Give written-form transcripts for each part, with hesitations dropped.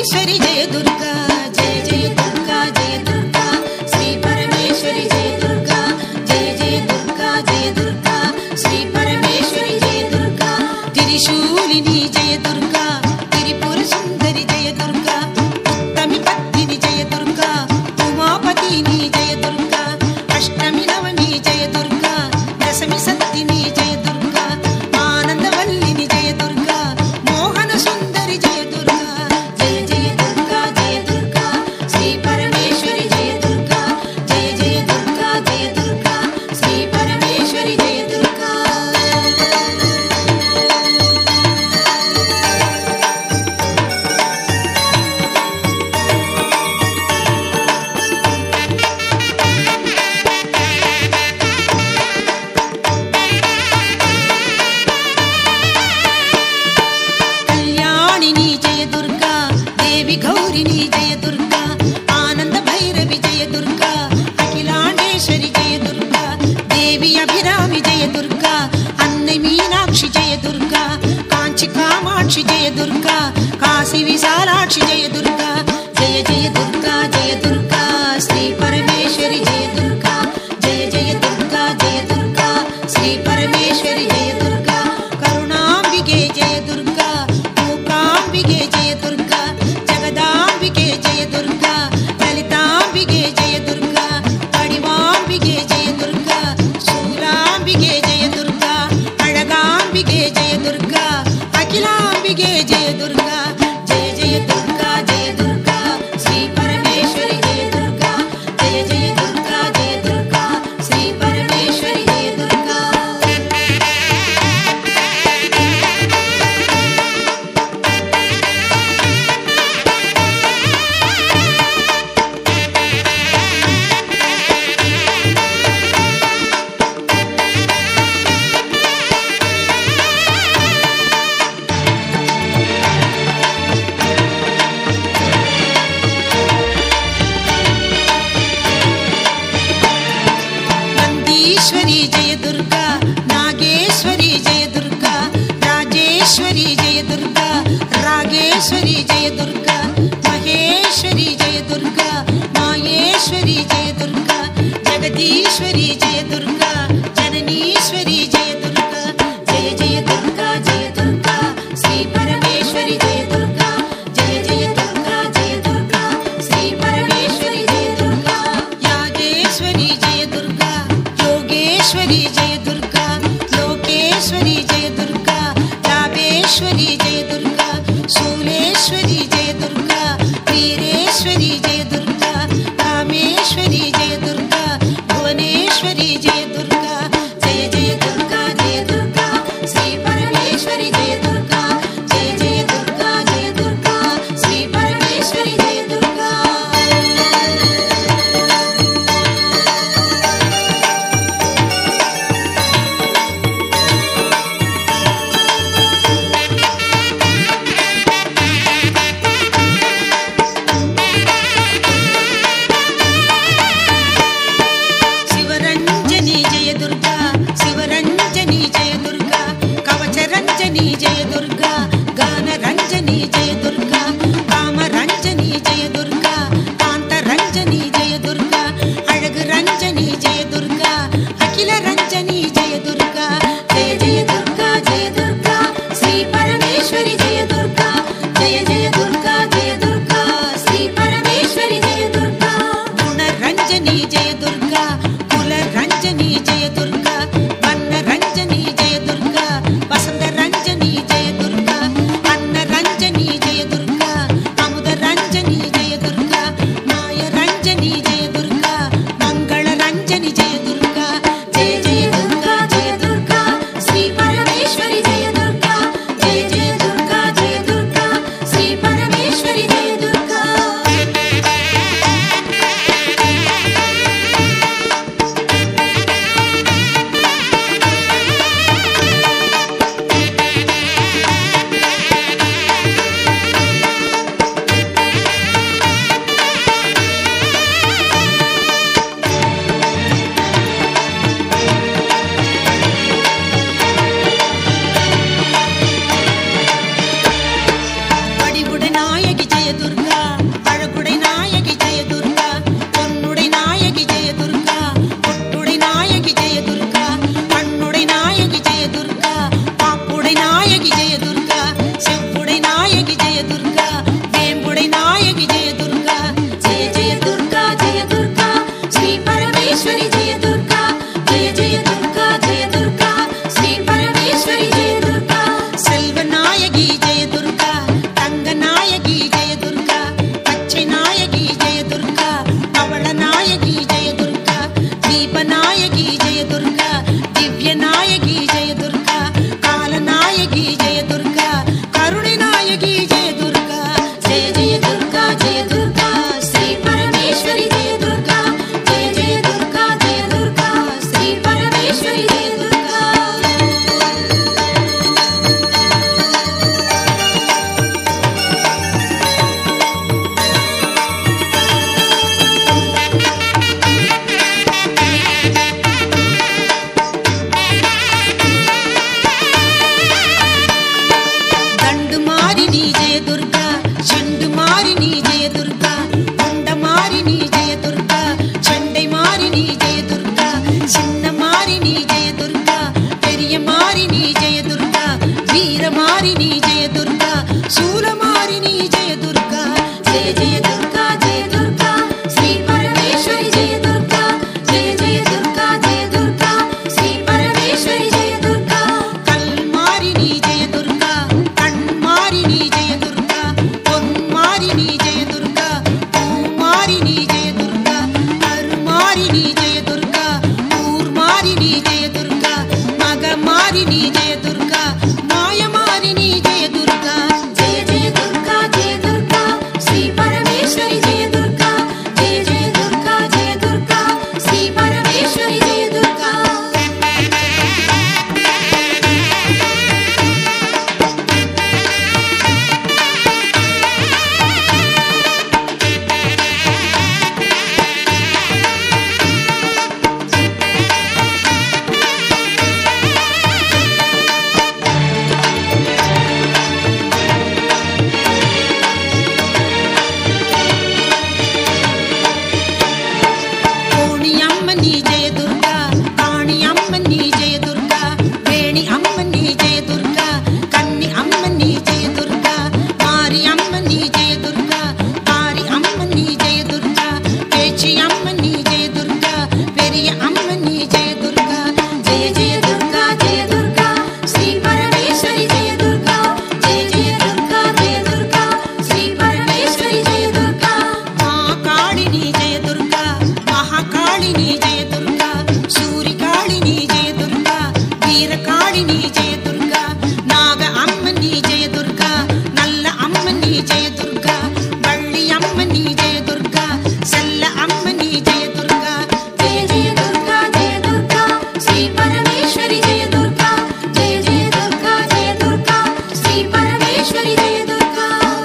परमेश्वरी जय दुर्गा जय जय दुर्गा जय दुर्गा श्री परमेश्वरी जय दुर्गा जय जय दुर्गा जय दुर्गा श्री परमेश्वरी जय दुर्गा त्रिशूलिनी जय दुर्गा त्रिपुर सुंदरी जय दुर्गा उत्तमी पत्नी जय दुर्गा उमापतिनी जय दुर्गा अष्टमी नवमी जय दुर्गा दशमी सत्तिनी जय दुर्गा आनंदवल्लिनी जय दुर्गा मोहन सुंदरी जय दुर्गा जय जय दुर्गा जय दुर्गा श्री परमेश्वरी जय दुर्गा जय जय दुर्गा जय दुर्गा श्री परमेश्वरी जय दुर्गा कल्याणिनी जय दुर्गा देवी गौरिनी जय दुर्गा आनंद भैरवी जय दुर्गा अखिलांडेश्वरी जय दुर्गा देवी अभिरामी जय दुर्गा अन्नै मीनाक्षी जय दुर्गा कांची कामाक्षी जय दुर्गा काशी विशालाक्षी जय दुर्गा जय जय दुर्गा जय दुर्गा श्री परमेश्वरी जय दुर्गा जय जय दुर्गा जय दुर्गा श्री परमेश्वरी जय दुर्गा करुणांबिके जय दुर्गा मूकांबिके जय दुर्गा जगदांबिके जय दुर्गा ललितांबिके जय दुर्गा पडिवांबिके जय दुर्गा शूलांबिके जय दुर्गा अळगांबिके जय दुर्गा अखिलांबिके जय दुर्गा जय जय दुर्गा जय दुर्गा श्री परमेश्वरी जय दुर्गा जय जय दुर्गा जय दुर्गा श्री परमेश्वरी जय दुर्गा नंदीश्वरी जय दुर्गा नागेश्वरी जय दुर्गा राजेश्वरी जय दुर्गा रागेश्वरी जय दुर्गा महेश्वरी जय दुर्गा माहेश्वरी जय दुर्गा जगदीश्वरी जय दुर्गा जननीश्वरी जय दुर्गा जय जय दुर्गा जय दुर्गा श्री परमेश्वरी जय दुर्गा जय जय दुर्गा जय दुर्गा श्री परमेश्वरी जय दुर्गा यागेश्वरी जय दुर्गा योगेश्वरी जय दुर्गा लोकेश्वरी जय दुर्गा लाभेश्वरी जय दुर्गा शूलेश्वरी जय दुर्गा वीरेश्वरी जय दुर्गा कामेश्वरी जय दुर्गा भुवनेश्वरी जय दुर्गा நாயகி ஜெய துர்கா, அழகுடை நாயகி ஜெய துர்கா, பொன்னுடை நாயகி ஜெய துர்கா, பொட்டுடை நாயகி ஜெய துர்கா, கண்ணுடை நாயகி ஜெய துர்கா, பாப்புடை நாயகி ஜெய துர்கா, செவ்வுடை நாயகி ஜெய துர்கா, வேம்புடை நாயகி ஜெய துர்கா. ஜெய ஜெய துர்கா ஜெய துர்கா ஸ்ரீ பரமேஸ்வரி ஜெய துர்கா, ஜெய ஜெய துர்கா ஜெய துர்கா ஸ்ரீ பரமேஸ்வரி ஜெய துர்கா. செல்வ நாயகி ஜெய துர்கா, தங்க நாயகி ஜெய துர்கா, பச்சை நாயகி ஜெய துர்கா, பவள நாயகி ஜெய துர்கா, தீப நாயகி ஜெய துர்கா, திவ்ய நாயகி ஜெய துர்கா, கால நாயகி ஜெய துர்கா, கருணை நாயகி ஜெய துர்கா. ஜெய ஜெய துர்கா ஜெய துர்கா ஸ்ரீ பரமேஸ்வரி ஜெய துர்கா, ஜெய ஜெய துர்கா ஜெய துர்கா ஸ்ரீ பரமேஸ்வரி ஜெய துர்கா. தண்டு மாரினி ஜெய துர்கா, செண்டு மாரினி ஜெய துர்கா, கொண்ட மாரினி ஜெய துர்கா, சண்டை மாரினி ஜெய துர்கா, சின்ன மாரினி ஜெய துர்கா, பெரிய மாரினி ஜெய துர்கா, வீர மாரினி ஜெய துர்கா, சூல மாரினி ஜெய துர்கா. ஜெய ஜெய துர்கா ஜெய துர்கா ஸ்ரீ பரமேஸ்வரி ஜெய துர்கா, ஜெய ஜெய துர்கா ஜெய துர்கா ஸ்ரீ பரமேஸ்வரி ஜெய துர்கா. கல் மாரினி ஜெய துர்கா, கண் மாரினி ஜெய துர்கா, பொன் மாரினி ஜெய துர்கா, பூ மாரினி ஜெய துர்கா, அரு மாரினி ஜெய துர்கா, ஊர் மாரினி ஜெய துர்கா, மக மாரினி ஜெய துர்கா, மாய மாரினி ஜெய துர்கா. ஜெய ஜெய துர்கா ஜெய துர்கா ஸ்ரீ பரமேஸ்வரி ஜெய துர்கா, ஜெய ஜெய துர்கா ஜெய துர்கா ஸ்ரீ பரமேஸ்வரி ஜெய துர்கா. கோணி அம்மனி ஜெய துர்கா, காணி அம்மனி ஜெய துர்கா, வேணி அம்மனி ஜெய துர்கா, கன்னி அம்மனி ஜெய துர்கா, மாரி அம்மனி ஜெய துர்கா, பாரி அம்மனி ஜெய துர்கா, பேச்சி அம்மனி ஜெய துர்கா, பெரிய அம்மனி ஜெய துர்கா. ஜெய ஜெய துர்கா ஜெய துர்கா ஸ்ரீ பரமேஸ்வரி ஜெய துர்கா, ஜெய ஜெய துர்கா ஜெய துர்கா ஸ்ரீ பரமேஸ்வரி ஜெய துர்கா. மா காளினி ஜெய துர்கா, மகாகாளினி ஜெய துர்கா, சூரி காளினி ஜெய துர்கா, வீர காளினி ஜெய துர்கா, நாக அம்மனி ஜெய துர்கா, நல்ல அம்மனி ஜெய துர்கா, வள்ளி அம்மனி ஜெய துர்கா, செல்ல அம்மனி ஜெய துர்கா. ஜெய ஜெய துர்கா ஜெய துர்கா ஸ்ரீ பரமேஸ்வரி ஜெய துர்கா, ஜெய ஜெய துர்கா ஜெய துர்கா ஸ்ரீ பரமேஸ்வரி ஜெய துர்கா.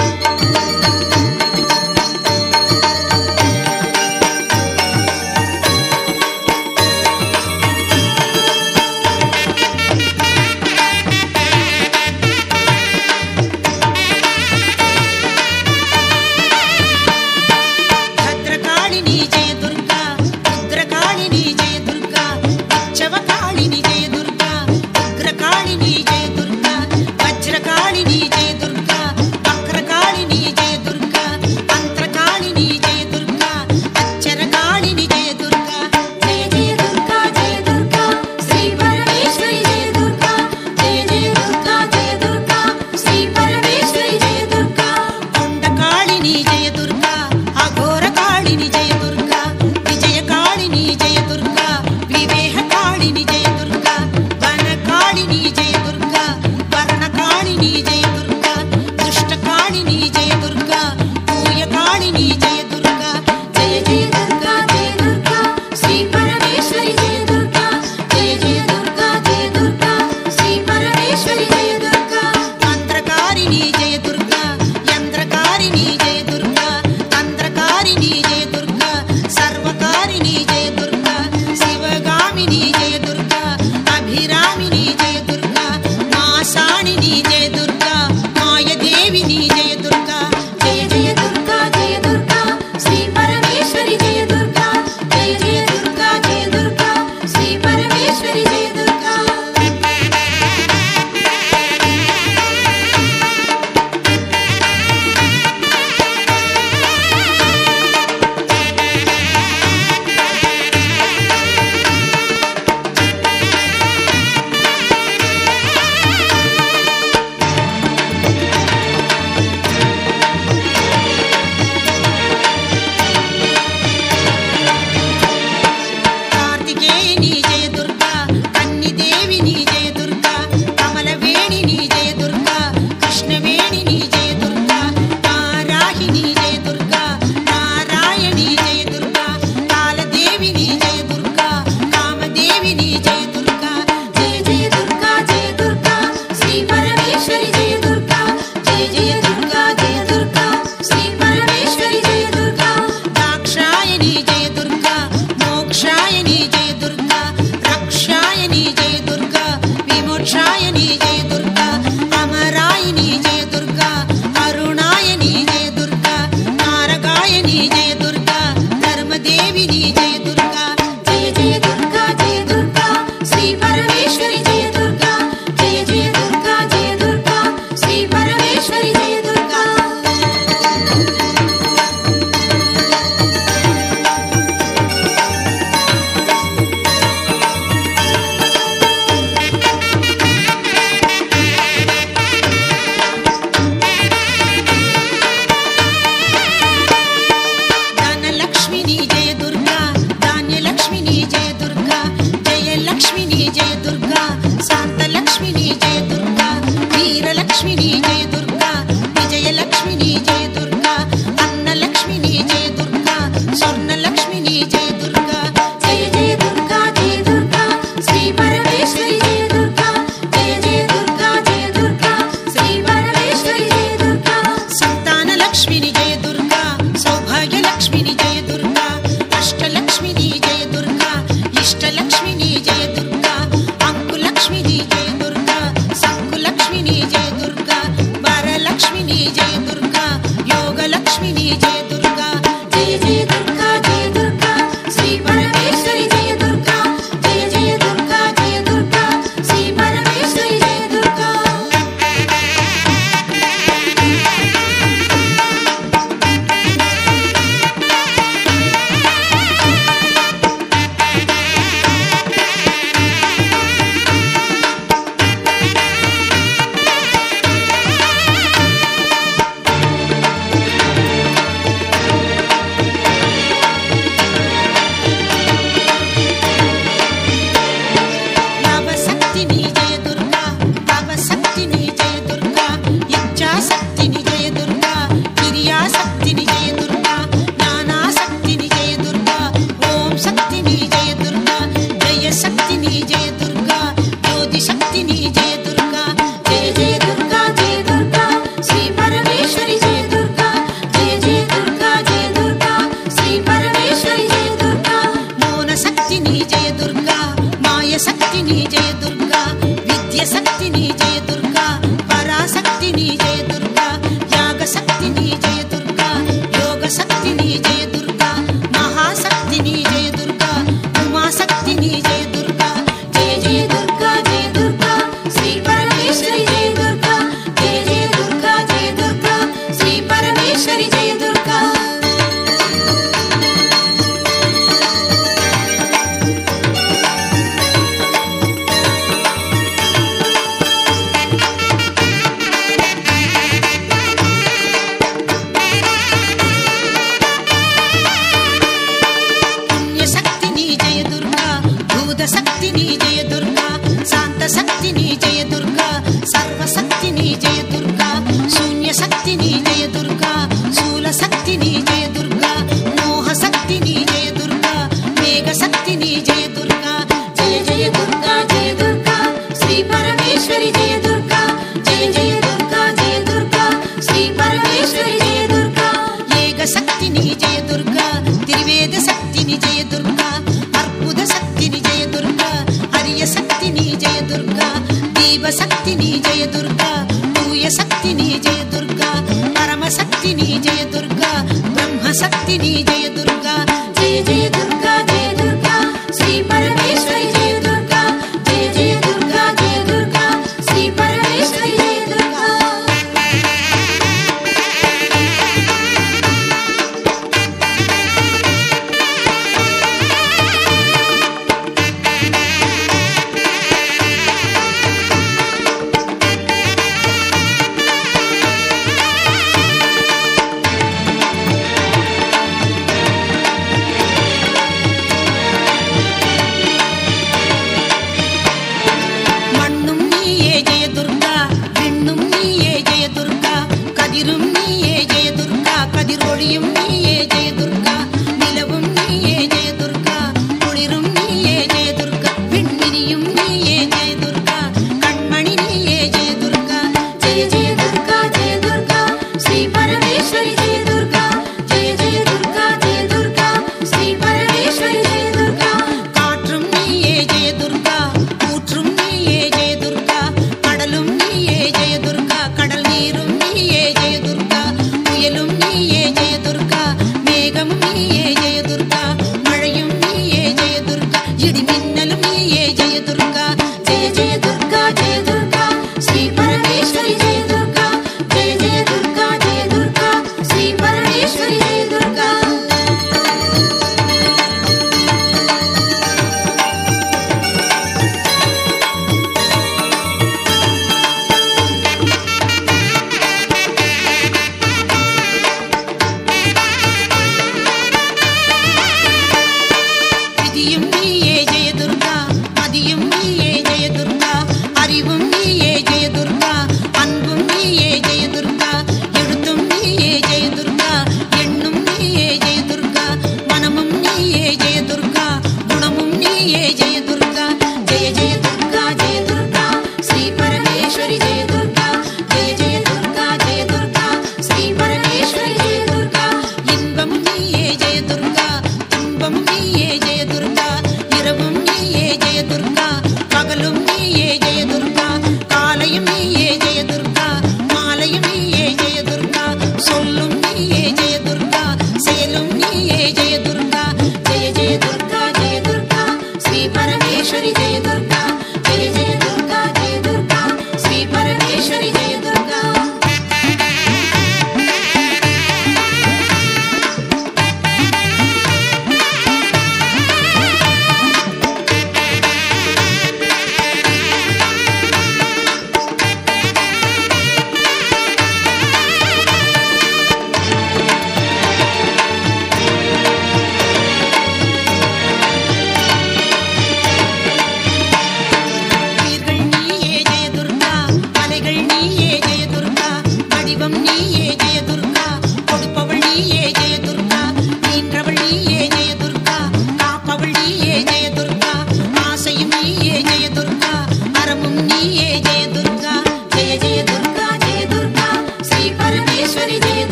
ಭದ್ರಕಾಳಿನಿ ಜಯ ದುರ್ಗಾ, ರುದ್ರಕಾಳಿನಿ ಜಯ ದುರ್ಗಾ, ಉಚ್ಚವಕಾಳಿನಿ ಜಯ ದುರ್ಗಾ, ಉಗ್ರಕಾಳಿನಿ ಜಯ ದುರ್ಗಾ, ವಜ್ರಕಾಳಿನಿ ಜಯ ದುರ್ಗಾ, ವಕ್ರಕಾಳಿನಿ ಜಯ ದುರ್ಗಾ, ಮಂತ್ರಕಾಳಿನಿ ಜಯ ದುರ್ಗಾ, ಅಚ್ಚರಕಾಳಿನಿ ಜಯ ದುರ್ಗಾ. ಜಯ ಜಯ ದುರ್ಗಾ ಜಯ ದುರ್ಗಾ ಶ್ರೀ ಪರಮೇಶ್ವರಿ ಜಯ ದುರ್ಗಾ, ಜಯ ಜಯ ದುರ್ಗಾ ಜಯ ದುರ್ಗಾ ಶ್ರೀ ಪರಮೇಶ್ವರಿ ಜಯ ದುರ್ಗಾ. ಕೊಂಡಕಾಳಿನಿ ಜಯ ದುರ್ಗಾ, ಅಘೋರ ಕಾಳಿನಿ ಜಯ ದುರ್ಗಾ, ವಿಜಯ ಕಾಳಿನಿ ಜಯ ದುರ್ಗಾ, ವಿವೇಹ ಕಾಳಿನಿ ಜಯ ದುರ್ಗಾ, ವನ ಕಾಳಿನಿ ಜಯ ದುರ್ಗಾ, ವರ್ಣ ಕಾಳಿನಿ ಜಯ ದುರ್ಗಾ, ದುಷ್ಟ ಕಾಳಿನಿ ಜಯ ದುರ್ಗಾ, ಭೂಯ ಕಾಳಿನಿ ಜಯ ದುರ್ಗಾ. ಜಯ ಜಯ ದುರ್ಗಾ ಜಯ ದುರ್ಗಾ ಶ್ರೀ ಪರಮೇಶ್ವರಿ ಜಯ ದುರ್ಗಾ, ಜಯ ಜಯ ದುರ್ಗಾ ಜಯ ದುರ್ಗಾ ಶ್ರೀ ಪರಮೇಶ್ವರಿ ಜಯ ದುರ್ಗಾ. ಮಂತ್ರಕಾರಿಣಿ ಜಯ ದುರ್ಗಾ, ಯಂತ್ರಕಾರಿಣಿ ಜಯ ದುರ್ಗಾ, జయ దుర్గా సౌభాగ్యలక్ష్మిని జయ దుర్గా అష్టలక్ష్మిని జయ దుర్గా ఇష్టలక్ష్మిని జయ దుర్గా అంకులక్ష్మిని జయ దుర్గా సంకులక్ష్మిని జయ దుర్గా వరలక్ష్మిని జయ దుర్గా యోగలక్ష్మిని జయ దుర్గా జయ జయ దుర్గా జయ దుర్గా శ్రీ పరమేశ్వరి జయ దుర్గా జయ జయ దుర్గా జయ దుర్గా శ్రీ పరమేశ్వరి జయ దుర్గా నవశక్తిని జయ దుర్గా భవశక్తిని జయ దుర్గా ఇచ్ఛాశక్తిని జయ దుర్గా క్రియాశక్తిని జయ దుర్గా జ్ఞానాశక్తిని జయ దుర్గా ఓం శక్తిని జయ దుర్గా జయ శక్తిని జయ దుర్గా జ్యోతి శక్తిని జయ దుర్గా జయ జయ దుర్గా జయ దుర్గా శ్రీ పరమేశ్వరి జయ దుర్గా జయ జయ దుర్గా జయ దుర్గా శ్రీ పరమేశ్వరి జయ దుర్గా మౌన శక్తిని జయ దుర్గా మాయ శక్తిని జయ దుర్గా విద్య శక్తిని జయ దుర్గా పరాశక్తిని జయ దుర్గా యాగ శక్తిని జయ దుర్గా యోగ శక్తిని జయ దుర్గా మహాశక్తిని జయ దుర్గా ఉమాశక్తిని జయ దుర్గా జయ జయ దుర్గా జయ దుర్గా శ్రీ పరమేశ్వరి జయ దుర్గా జయ జయ దుర్గా జయ దుర్గా శ్రీ పరమేశ్వరి జయ దుర్గా పుణ్యశక్తిని జయ దుర్గా భూత శక్తిని జయ దుర్గా శాంత శక్తిని జయ దుర్గా సర్వశక్తిని జయ దుర్గా శూన్య శక్తిని జయ దుర్గా శూల శక్తిని జయ దుర్గా మోహ శక్తిని జయ దుర్గా మేఘ శక్తిని జయ దుర్గా జయ జయ దుర్గా జయ దుర్గా శ్రీ పరమేశ్వరి జయ దుర్గా జయ జయ దుర్గా జయ దుర్గా శ్రీ పరమేశ్వరి జయ దుర్గా ఏక శక్తిని జయ దుర్గా త్రివేద శక్తిని జయ దుర్గా అర్బుద శక్తిని జయ దుర్గా హరియ శక్తిని జయ దుర్గా దీవ శక్తిని జయ దుర్గా తూయ శక్తిని జయ దుర్గా పరమ శక్తిని జయ దుర్గా బ్రహ్మ శక్తిని జయ దుర్గా జయ జయ దుర్గా జయ దుర్గా శ్రీ పరమేశ్వరి జయ దుర్గా జయ జయ దుర్గా జయ దుర్గా శ్రీ పరమేశ్వరి జయ దుర్గా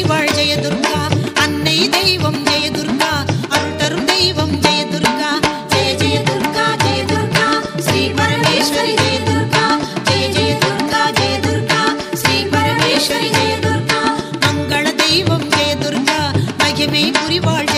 புரிவாள் ஜெயதுர்கா. அன்னை தெய்வம் ஜெயதுர்கா, அருள் தரும் தெய்வம் ஜெயதுர்கா. ஜெய ஜெயதுர்கா ஜெயதுர்கா ஸ்ரீ பரமேஸ்வரி ஜெயதுர்கா. ஜெய ஜெயதுர்கா ஜெயதுர்கா ஸ்ரீ பரமேஸ்வரி ஜெயதுர்கா. மங்கள தெய்வம் ஜெயதுர்கா, மகிமை புரிவாள்